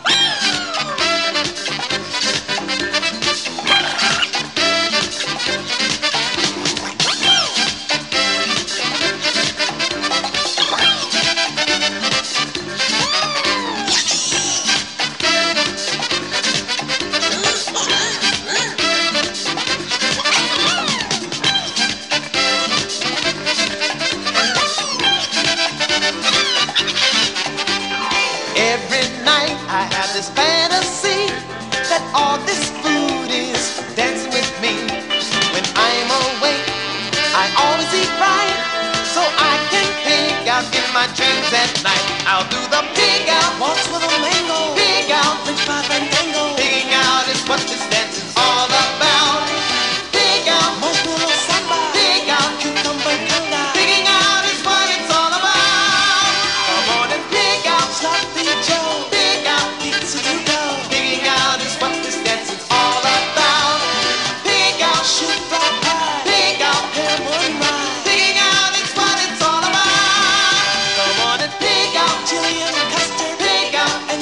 Every night I have this fantasy that all this food is dancing with me. When I'm awake, I always eat right, so I can pig out in my dreams at night. I'll do the pig out, waltz with a mango, pig out, French fry fandango. Pigging out is what this dance is all about. Pig out, mojo samba, pig out, cucumber conga. Pigging out is what it's all about. Come on and pig out, sloppy Joe, pig out, pizza to go. Pigging out is what this dance is all about. Pig out, shoot fly pie, pig out, ham on rye. Pigging out is what it's all about. Come on and pig out chili and custard, pig out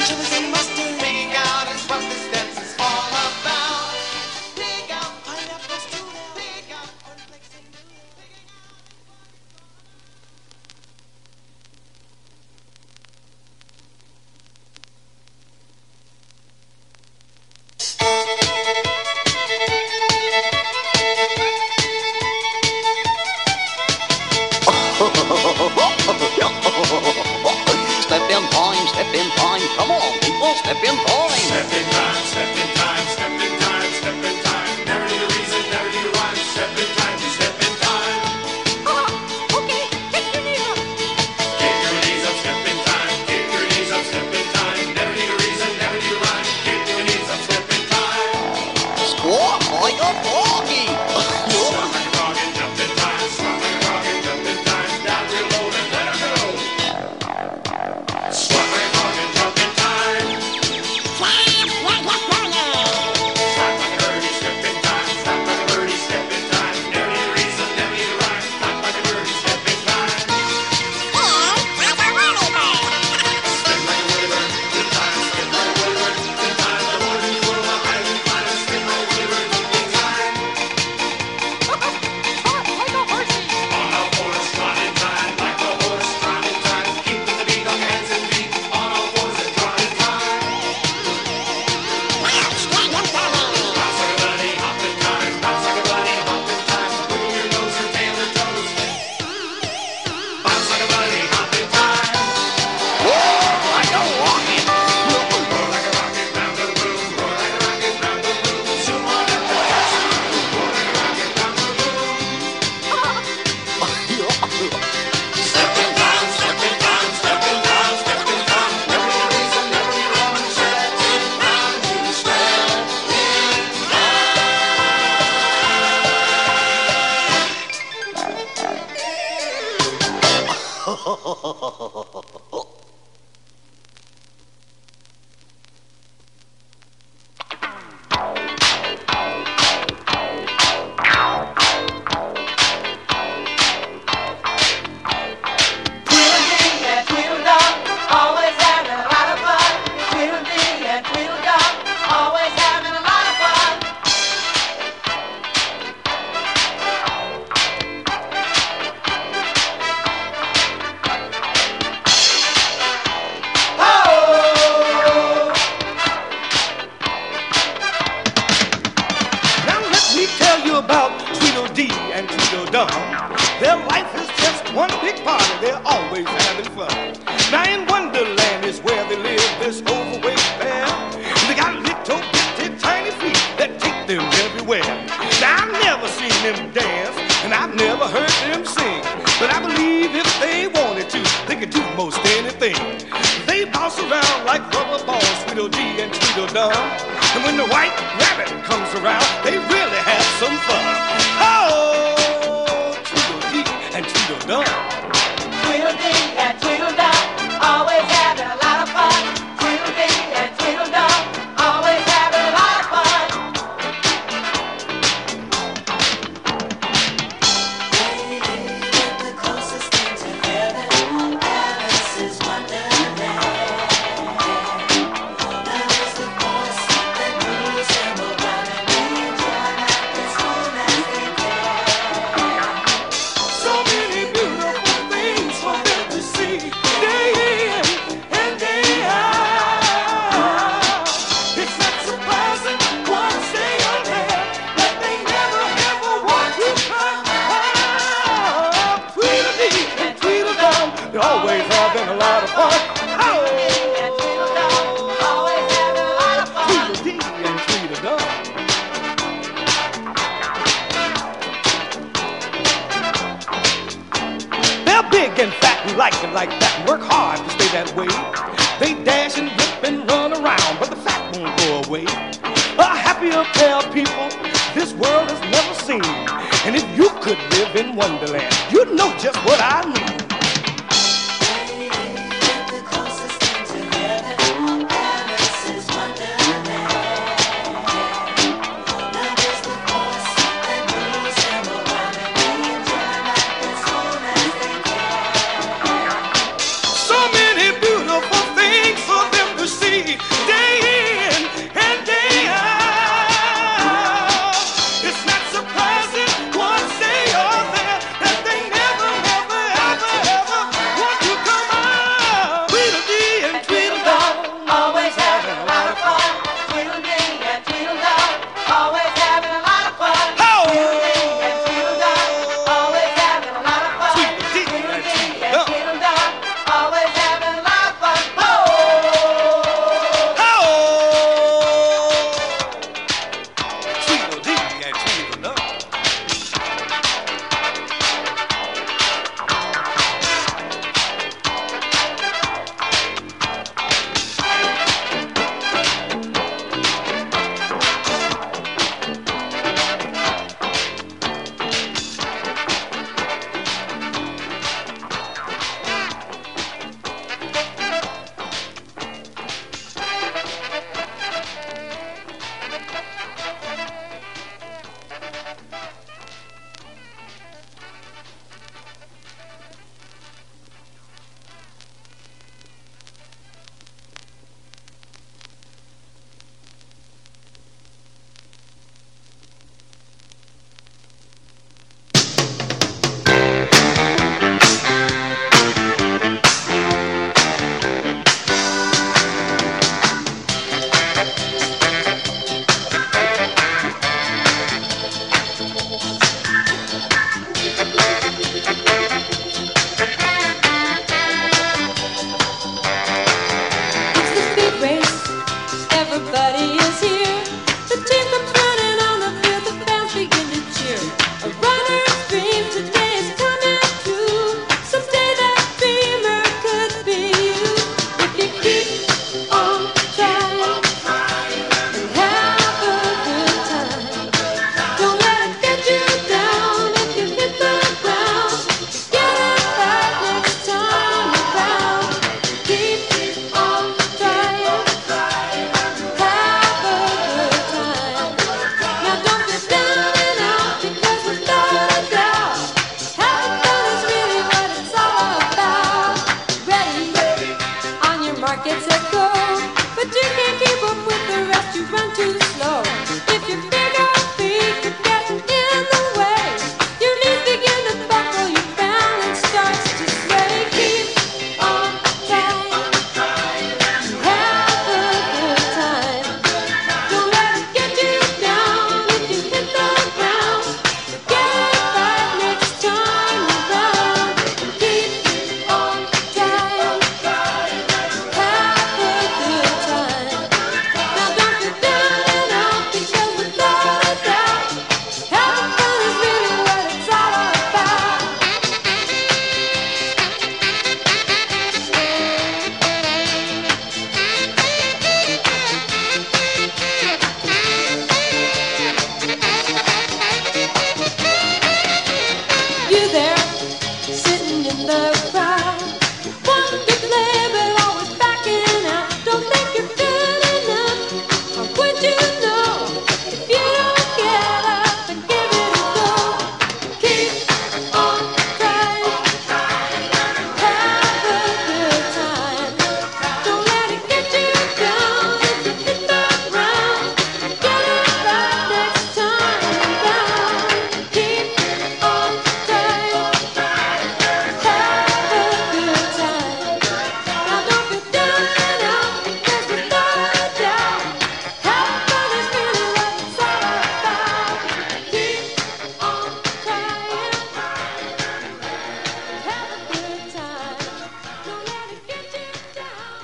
in time, step in time. Come on, people, step in time. Step in time, step in time, step in time, step in time. Never need a reason, never need a rhyme. Step in time, you step in time. Okay, kick your knees up. Kick your knees up, step in time. Kick your knees up, step in time. Never need a reason, never need a rhyme. Kick your knees up, step in time. Squawk like a froggy. Squawk like a frog and jump in time. Squawk like a frog and jump in time. Down real low and let her go. Squawk like a frog and jump in time. Slap like a birdie, step in time. Slap like a birdie, step in time. Never need a reason, never need a rhyme. Slap like a birdie, step in time. Spin like a whirly bird, good time. Spin like a whirly bird, good time. The more you whirl, the higher you climb. Spin like a whirly bird, good time. Like a horsey. On a horse, trot in time. Like a horse, trot in time. Keeping the beat on your hands and feet. On a horse and trot in time. Bounce like a bunny, hop in time. Bounce like a bunny, hop in time. Wiggle your nose, your tail, and toes. Bounce like a bunny, hop in time. Whoa, like a rocket. Roar like a rocket round the room. Roar like a rocket round the room. Zoom on up the action. Roar like a rocket round the room. Step in time, step in time, step in time, step in time. Never need a reason, never need a rhyme. Step in time, you step Tweedledee and Tweedledum, always having a lot of fun. Tweedledee and Tweedledum, always having a lot of fun. Ho! Now let me tell you about Tweedledee and Tweedledum. Their life is just one big party, they're always having fun. Now in Wonderland is where they live, this overweight bear. They got little bitty tiny feet that take them everywhere. Now I've never seen them dance, and I've never heard them sing. But I believe if they wanted to, they could do most anything. They bounce around like rubber balls, Tweedledee and Tweedledum. And when the white rabbit comes around, they really have some fun. Oh, Tweedledee and Tweedledum. Tweedledee and Tweedledum, always having a lot of fun. Tweedledee and Tweedledum, always having a lot of fun. The closest thing to heaven, Alice is Wonderland. Now is the voice that moves them around, and we enjoy life as full as they can. So many beautiful things for them to see, day in and day out. It's not surprising once they are there that they never ever want to come out. Tweedledee and Tweedledum, they're always having a lot of fun. Tweedledee and Tweedledum, always having a lot of fun. Tweedledee and Tweedledum. They're big and fat and like it like that and work hard to stay that way. They dash and rip and run around, but the fat won't go away. A happier pair of people this world has never seen. And if you could live in Wonderland, you'd know just what I mean. The closest thing to heaven, Alice is Wonderland. Now is the voice that moves them around, and we enjoy life as full as they can. So many beautiful things for them to see, day in and day out. It's not surprising once they are there that they never, never, ever start, get set, go. But you can't keep up with the rest, you run too slow. If your big old feet are getting in the way, your knees begin to buckle, your balance starts to sway. Keep on trying, have a good time. Don't let it get you down. If you hit the ground, get it right next time around. Keep on trying, have a good time. Now don't get down and out, because without a doubt, having fun is really what it's all about. You there, sitting in the crowd, one big leg but always backing out. Don't think you're good enough. How would you know if you don't get up and give it a go? Keep on trying, have a good time. Don't let it get you down. If you hit the ground, get it right next time around. Keep on trying, have a good time. Now don't get down and out, because without a doubt, having fun is really what it's all about. Keep on trying, have a good time. Don't let it get you down.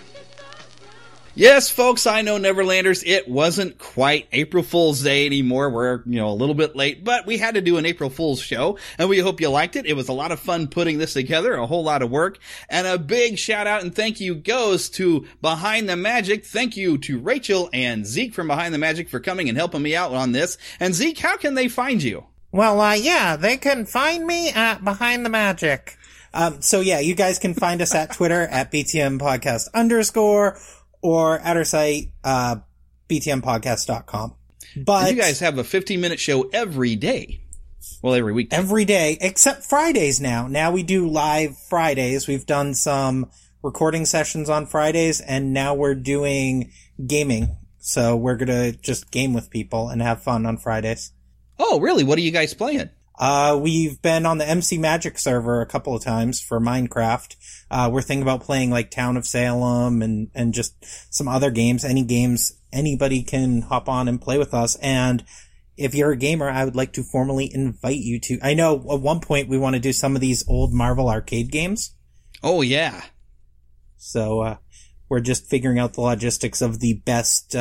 Yes, folks, I know Neverlanders, it wasn't quite April Fool's Day anymore. We're, a little bit late, but we had to do an April Fool's show, and we hope you liked it. It was a lot of fun putting this together, a whole lot of work, and a big shout out and thank you goes to Behind the Magic. Thank you to Rachel and Zeke from Behind the Magic for coming and helping me out on this. And Zeke, how can they find you? Well, yeah, they can find me at Behind the Magic. You guys can find us at Twitter at BTMpodcast_ or at our site, btmpodcast.com. But And you guys have a 15-minute show every day. Well, every week. Every day, except Fridays now. Now we do live Fridays. We've done some recording sessions on Fridays, and now we're doing gaming. So we're gonna just game with people and have fun on Fridays. Oh, really? What are you guys playing? We've been on the MC Magic server a couple of times for Minecraft. We're thinking about playing like Town of Salem and just some other games. Any games anybody can hop on and play with us. And if you're a gamer, I would like to formally invite you to. I know at one point we want to do some of these old Marvel arcade games. Oh, yeah. So, we're just figuring out the logistics of the best,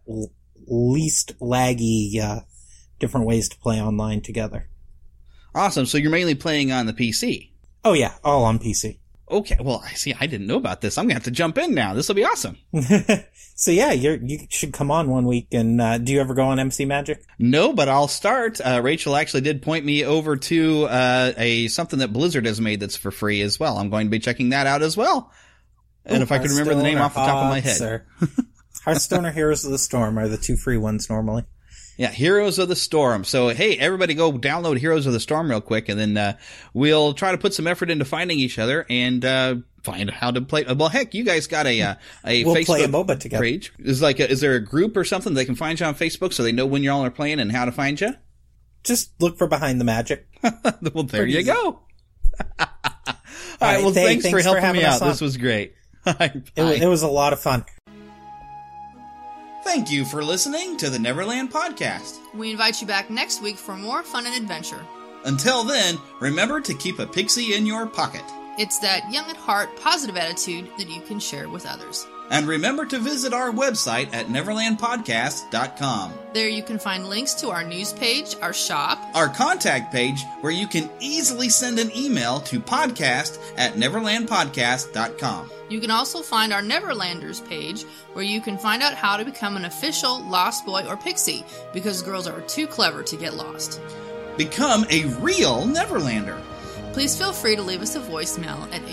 least laggy, different ways to play online together. Awesome. So you're mainly playing on the PC? Oh, yeah. All on PC. Okay. Well, I didn't know about this. I'm going to have to jump in now. This will be awesome. So yeah, you should come on one week. And do you ever go on MC Magic? No, but I'll start. Rachel actually did point me over to something that Blizzard has made that's for free as well. I'm going to be checking that out as well. And if I could remember the name off the top of my head. Hearthstone or Heroes of the Storm are the two free ones normally. Yeah, Heroes of the Storm. So, hey, everybody go download Heroes of the Storm real quick, and then we'll try to put some effort into finding each other and find how to play. Well, heck, you guys got a we'll Facebook play a MOBA together. Page. Is there a group or something they can find you on Facebook so they know when y'all are playing and how to find you? Just look for Behind the Magic. Well, there you go. All right, well, thanks for helping me out. This was great. It was a lot of fun. Thank you for listening to the Neverland Podcast. We invite you back next week for more fun and adventure. Until then, remember to keep a pixie in your pocket. It's that young at heart, positive attitude that you can share with others. And remember to visit our website at neverlandpodcast.com. There you can find links to our news page, our shop, our contact page, where you can easily send an email to podcast@neverlandpodcast.com. You can also find our Neverlanders page, where you can find out how to become an official Lost Boy or Pixie, because girls are too clever to get lost. Become a real Neverlander. Please feel free to leave us a voicemail at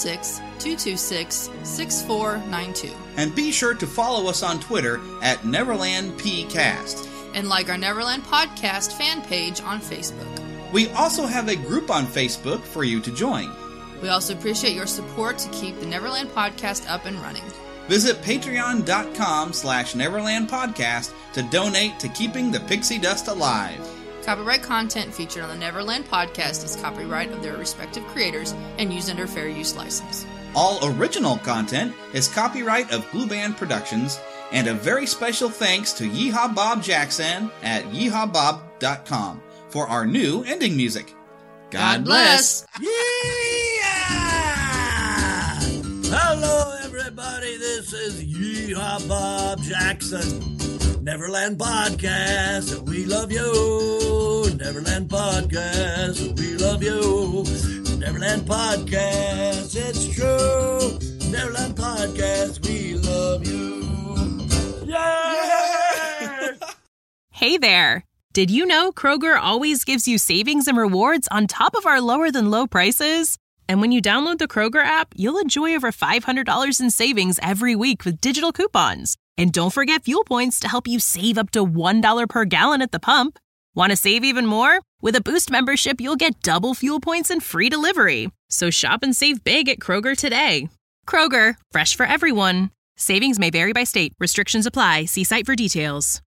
816-226-6492. And be sure to follow us on Twitter at NeverlandPcast. And like our Neverland Podcast fan page on Facebook. We also have a group on Facebook for you to join. We also appreciate your support to keep the Neverland Podcast up and running. Visit patreon.com/Neverland Podcast to donate to keeping the pixie dust alive. Copyright content featured on the Neverland Podcast is copyright of their respective creators and used under fair use license. All original content is copyright of Blue Band Productions, and a very special thanks to Yeehaw Bob Jackson at yeehawbob.com for our new ending music. God bless. Hello, everybody. This is Yeehaw Bob Jackson. Neverland Podcast, we love you. Neverland Podcast, we love you. Neverland Podcast, it's true. Neverland Podcast, we love you. Yeah! Hey there. Did you know Kroger always gives you savings and rewards on top of our lower-than-low prices? And when you download the Kroger app, you'll enjoy over $500 in savings every week with digital coupons. And don't forget fuel points to help you save up to $1 per gallon at the pump. Want to save even more? With a Boost membership, you'll get double fuel points and free delivery. So shop and save big at Kroger today. Kroger, fresh for everyone. Savings may vary by state. Restrictions apply. See site for details.